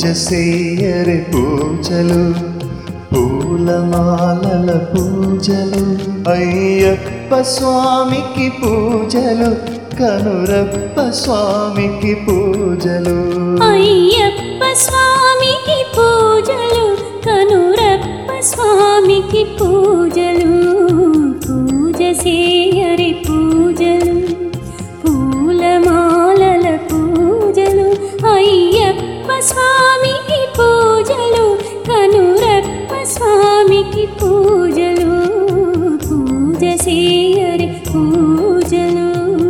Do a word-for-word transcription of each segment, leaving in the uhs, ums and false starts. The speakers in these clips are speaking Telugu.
చెయ్యరే పూజలు పూలమాలల పూజలు అయ్యప్ప స్వామికి పూజలు కనురప్ప స్వామికి పూజలు అయ్యప్ప స్వామికి పూజలు కనురప్ప స్వామికి పూజలు పూజ చేయరి పూజలు పూలమాలల పూజలు అయ్యప్ప స్వామికి పూజలు కనురప్ప స్వామికి పూజలు పూజ చేయరి పూజలు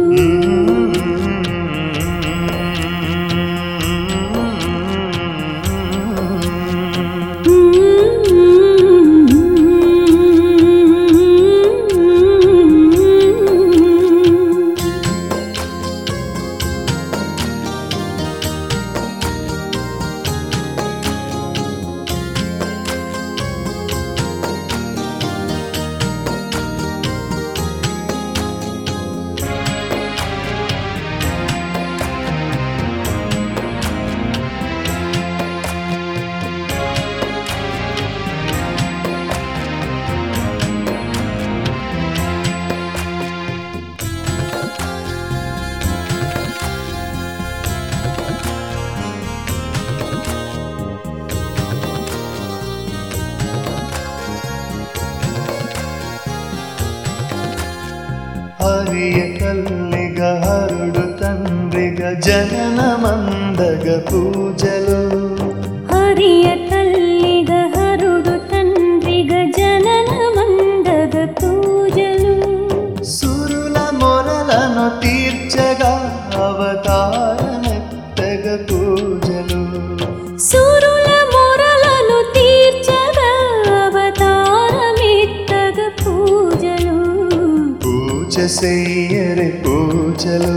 హరియ తల్లిగ హరుడు తండ్రిగ జననమందగ పూజలు హరియ తల్లిగ హరుడు తండ్రిగ జననమందగ పూజలు సురుల మొరలను తీర్చగా అవతారమెత్తగ పూజలు సురుల మొరలను తీర్చగా అవతారమెత్తగ పూజలు పూజ చెయ్యరే పూజలు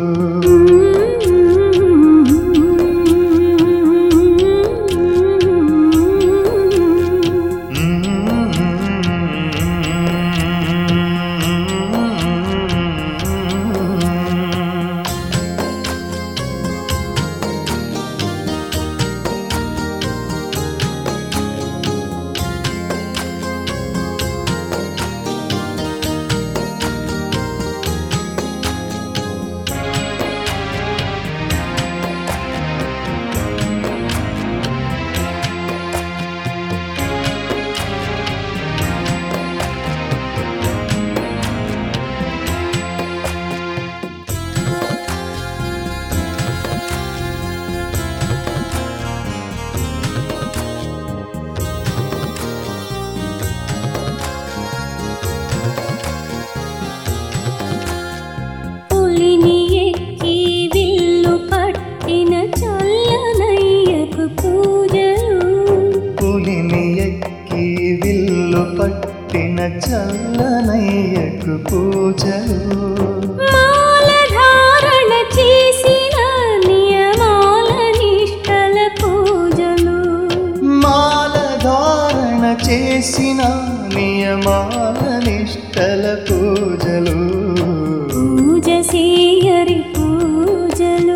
పట్టిన చల్లనయ్యకు పూజలు మాల ధారణ చేసిన నియమాల నిష్టల పూజలు మాల ధారణ చేసిన నియమాల నిష్టల పూజలు పూజ చేయరి పూజలు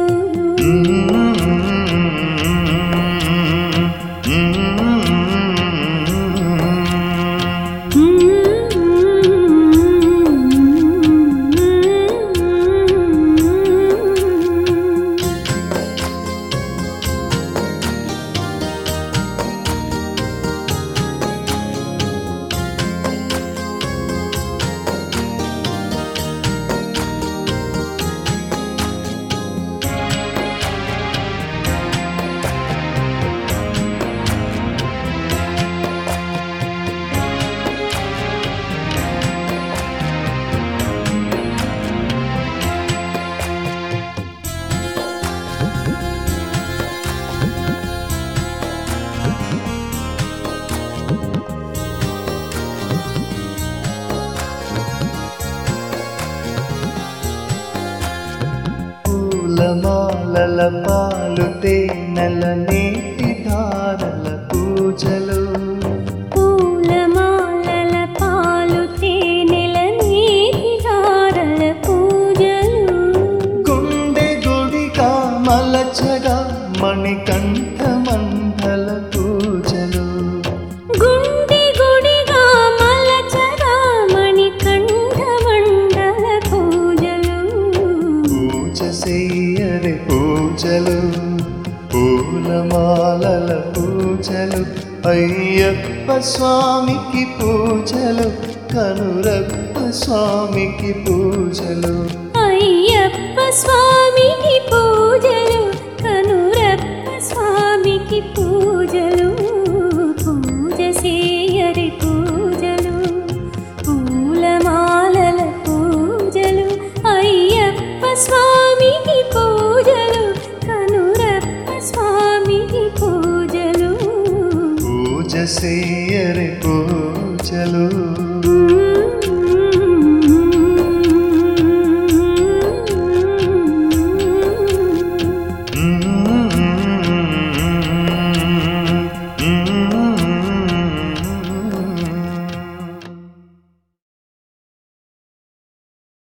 పూలమాలల పాలు తేనెల నీటి ధారల పూజలు పూలమాలల పాలు తేనెల నీటి ధారల పూజలు గుండె గుడిగా మలచగా మణికంఠ పూజలు పూలమాలల పూజలు అయ్యప్ప స్వామికి పూజలు కనురప్ప స్వామికి పూజలు అయ్యప్ప స్వామికి పూజలు కనురప్ప స్వామికి పూజలు పూజ చేయరి పూజలు పూలమాలల పూజలు అయ్యప్ప స్వామికి పూజలు కనురప్ప స్వామికి పూజలు పూజ చేయరి పూజలు